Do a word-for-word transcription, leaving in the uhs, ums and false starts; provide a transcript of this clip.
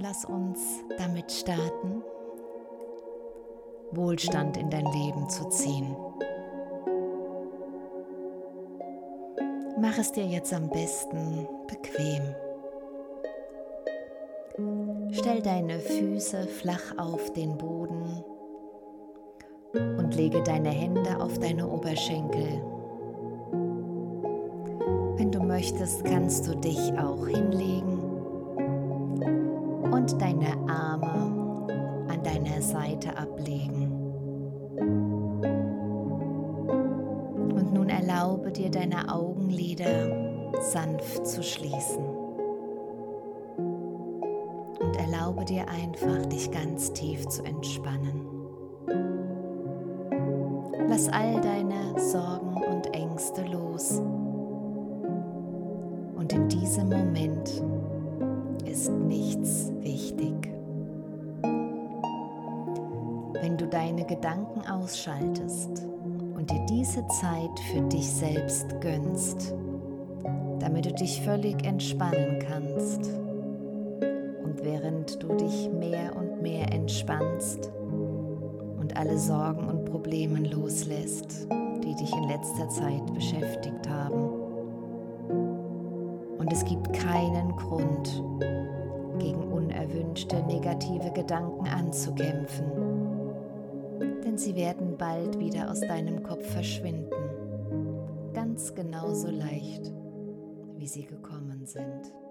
lass uns damit starten, Wohlstand in dein Leben zu ziehen. Mach es dir jetzt am besten bequem. Stell deine Füße flach auf den Boden und lege deine Hände auf deine Oberschenkel. Wenn du möchtest, kannst du dich auch hinlegen und deine Arme an deiner Seite ablegen. Und nun erlaube dir, deine Augenlider sanft zu schließen. Und erlaube dir einfach, dich ganz tief zu entspannen. Lass all deine Sorgen und Ängste los. Und in diesem Moment ist nichts wichtig. Wenn du deine Gedanken ausschaltest und dir diese Zeit für dich selbst gönnst, damit du dich völlig entspannen kannst, und während du dich mehr und mehr entspannst und alle Sorgen und Probleme loslässt, die dich in letzter Zeit beschäftigt haben, und es gibt keinen Grund, gegen unerwünschte negative Gedanken anzukämpfen, denn sie werden bald wieder aus deinem Kopf verschwinden, ganz genauso leicht, wie sie gekommen sind.